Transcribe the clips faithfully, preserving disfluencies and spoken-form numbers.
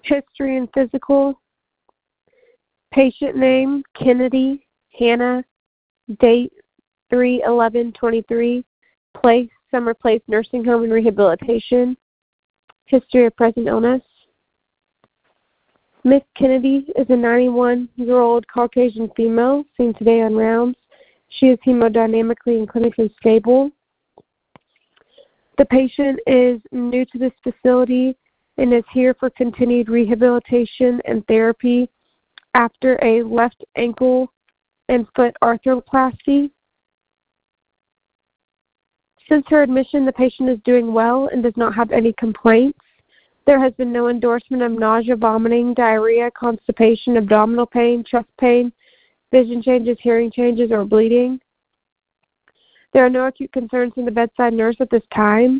History and physical. Patient name, Kennedy Hannah. Date, three eleven twenty-three. Place, Summer Place Nursing Home and Rehabilitation. History of present illness. Miss Kennedy is a ninety-one-year-old Caucasian female seen today on rounds. She is hemodynamically and clinically stable. The patient is new to this facility and is here for continued rehabilitation and therapy after a left ankle and foot arthroplasty. Since her admission, the patient is doing well and does not have any complaints. There has been no endorsement of nausea, vomiting, diarrhea, constipation, abdominal pain, chest pain, vision changes, hearing changes, or bleeding. There are no acute concerns from the bedside nurse at this time.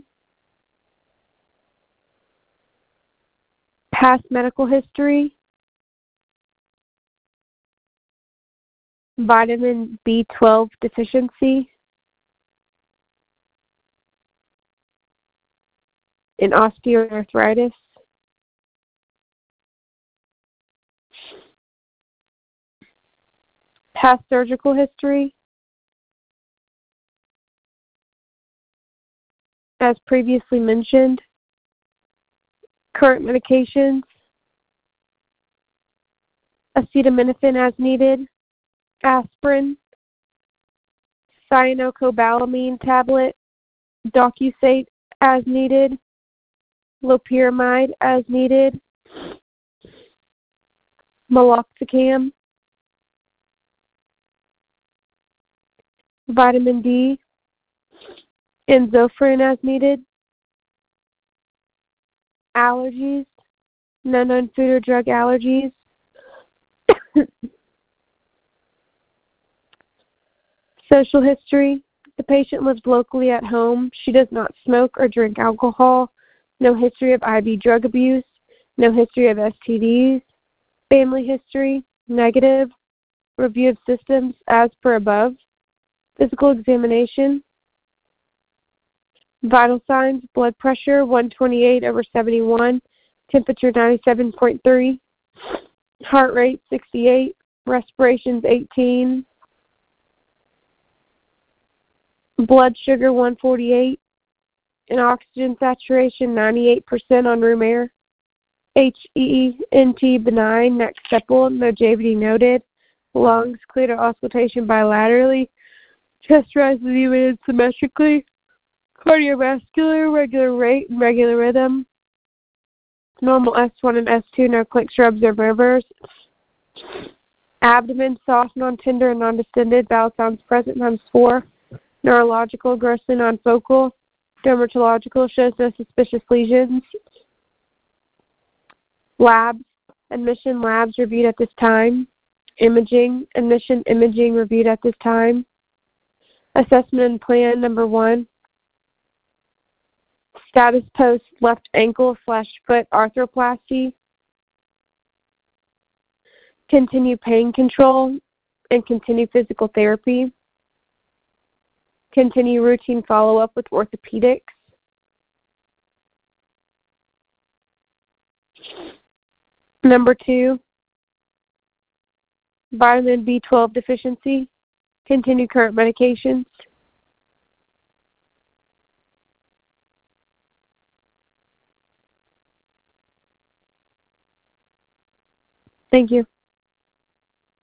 Past medical history. Vitamin B twelve deficiency. And osteoarthritis. Past surgical history. As previously mentioned. Current medications. Acetaminophen as needed. Aspirin. Cyanocobalamin tablet. Docusate as needed. Loperamide as needed. Meloxicam. Vitamin D. And Zofran as needed. Allergies. No known food or drug allergies. Social history. The patient lives locally at home. She does not smoke or drink alcohol. No history of I V drug abuse. No history of S T Ds. Family history. Negative. Review of systems as per above. Physical examination. Vital signs. Blood pressure one twenty-eight over seventy-one. Temperature ninety-seven point three. Heart rate sixty-eight. Respirations eighteen. Blood sugar one forty-eight. And oxygen saturation ninety-eight percent on room air. H E N T benign, neck sepal, no J V D noted. Lungs clear to auscultation bilaterally. Chest rise with even symmetrically. Cardiovascular, regular rate and regular rhythm. Normal S one and S two, no clicks, rubs, or murmurs. Abdomen soft, non-tender, and non-distended. Bowel sounds present times four. Neurological, grossly non-focal. Dermatological, shows no suspicious lesions. Labs, admission labs reviewed at this time. Imaging, admission imaging reviewed at this time. Assessment and plan number one. Status post left ankle slash foot arthroplasty. Continue pain control and continue physical therapy. Continue routine follow-up with orthopedics. Number two, vitamin B twelve deficiency. Continue current medications. Thank you.